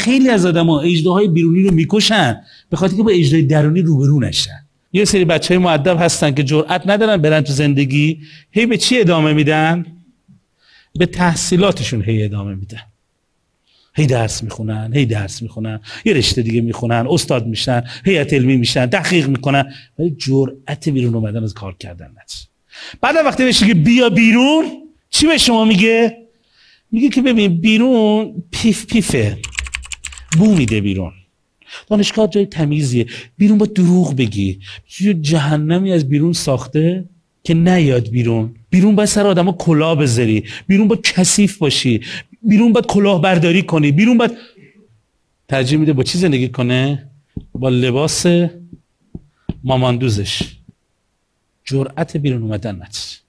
خیلی از آدم‌ها اجداهای بیرونی رو میکشن به خاطر که با اجدای درونی روبرو نشن. یه سری بچهای مؤدب هستن که جرئت ندارن برن تو زندگی، هی به چی ادامه میدن؟ به تحصیلاتشون هی ادامه میدن. هی درس میخونن، یه رشته دیگه میخونن، استاد میشن، هیئت علمی میشن، تحقیق میکنن، ولی جرأت بیرون اومدن از کار کردن نداره. بعد وقتی بهش میگه بیا بیرون، چی به شما میگه؟ میگه که ببین بیرون پیف پیفه، بو میده بیرون. دانشگاه جای تمیزیه، بیرون با دروغ بگی. یه جهنمی از بیرون ساخته که نیاد بیرون. بیرون باید سر آدمو کلاه بذاری، بیرون باید کثیف باشی، بیرون باید کلاه برداری کنی، بیرون باید ترجیح میده با چی زندگی کنه؟ با لباس ماماندوزش. جرأت بیرون اومدن نداره.